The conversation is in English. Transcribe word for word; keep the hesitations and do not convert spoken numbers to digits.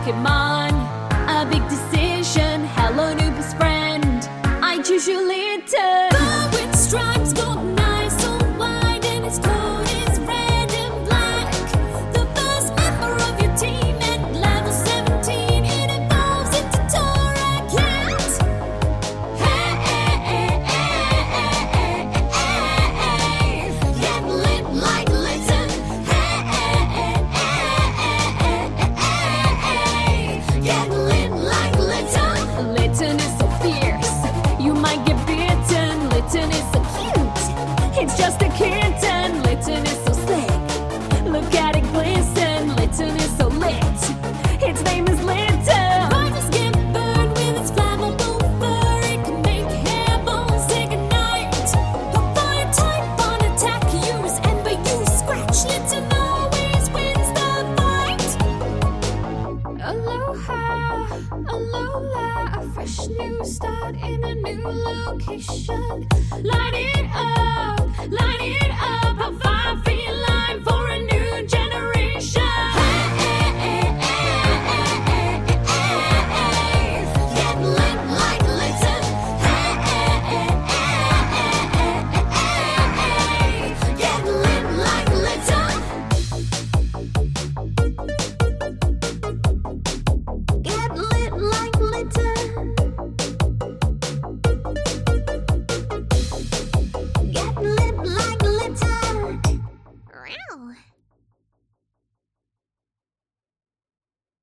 Pokemon. A big decision, hello new best friend. I choose you, Litten. But with stripes, golden eyes, so wide, and its coat is red and black. The first member of your team at level seventeen, it evolves into Torracat. Hey, hey, hey, hey, hey, hey, hey. Get lit like Litten. Hey, hey, hey, hey, hey, hey, hey. Get lit like Litten. Litten is so fierce, you might get bitten. Litten is so cute, it's just a kitten. Litten is so slick, look at it glisten. Litten is so lit, its name is Litten. Rivals get burned with its flammable fur. It can make hair bones ignite. A fire type on attack, use Ember, use Scratch. Litten always wins the fight. Aloha, Alola, a fresh new start in a new location. Light it up, light it up, a fire feline for a new generation. Hey, hey, hey, hey, hey, hey, hey. Get lit like Litten. Hey, hey, hey, hey, hey, hey, hey. Get lit like Litten. Get lit like Litten. Get lit like Litten. Wow.